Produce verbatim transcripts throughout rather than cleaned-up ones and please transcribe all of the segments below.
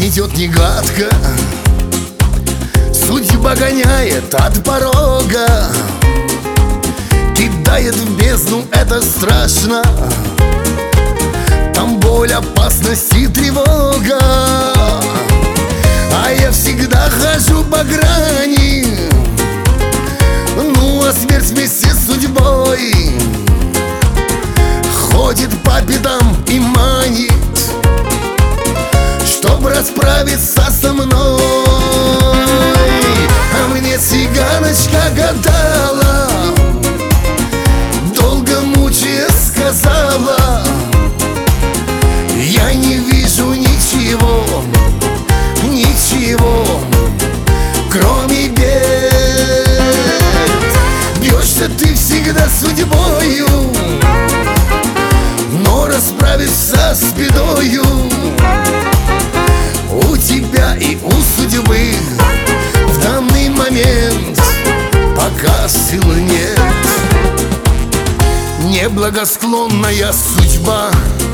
идет не гладко, судьба гоняет от порога, кидает в бездну, это страшно. Там боль, опасность и тревога, а я всегда хожу по грани. Ну а смерть вместе с судьбой ходит по пятам и манит, чтоб расправиться со мной. А мне цыганочка гадала, долго мучаясь сказала: я не вижу ничего, ничего, кроме бед. Бьешься ты всегда судьбою, но расправишься с бедою. У тебя и у судьбы в данный момент пока сил нет. Неблагосклонная судьба,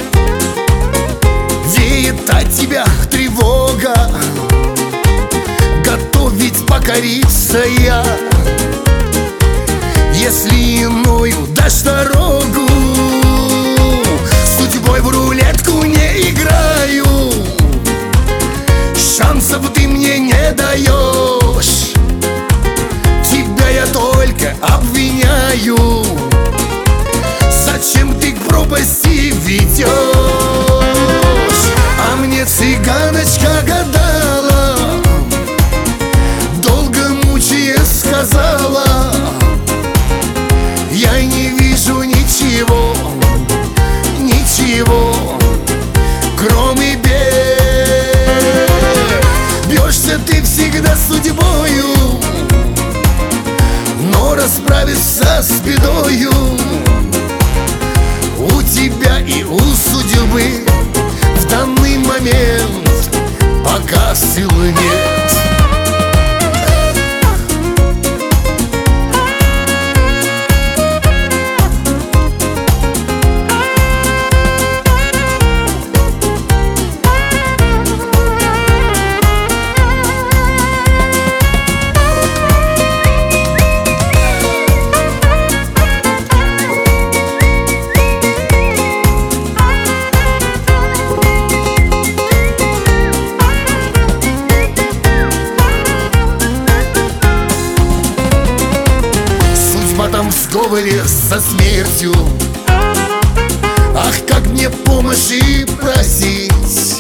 веет от тебя тревога, готов ведь покориться я, если иною дашь дорогу. Судьбой в рулетку не играю, шансов ты мне не даешь. Тебя я только обвиняю, зачем ты к пропасти ведешь? А мне цыганочка гадала, долго мучаясь сказала: я не вижу ничего, ничего, кроме бед. Бьешься ты всегда судьбою, но расправишься с бедою. У тебя и у судьбы в данный момент пока сил нет. Там в сговоре со смертью, ах, как мне помощи просить.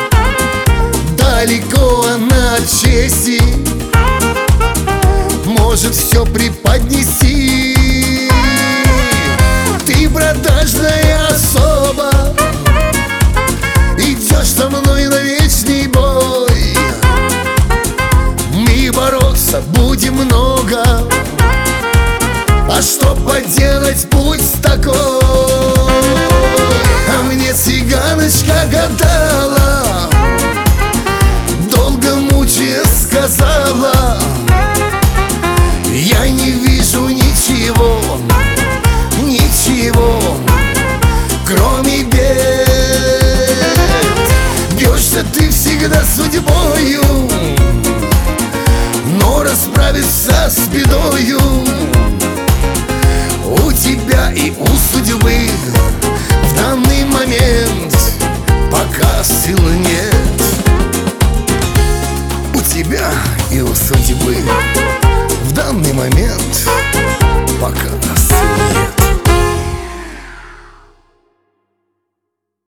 Далеко она от чести, может все преподнести. Ты продажная особа, идешь со мной на вечный бой. Мы бороться будем много, а что поделать, путь такой. А мне цыганочка гадала, долго мучаясь сказала: я не вижу ничего, ничего, кроме бед. Бьешься ты всегда судьбою, но расправишься с бедою. У тебя и у судьбы в данный момент пока сил нет.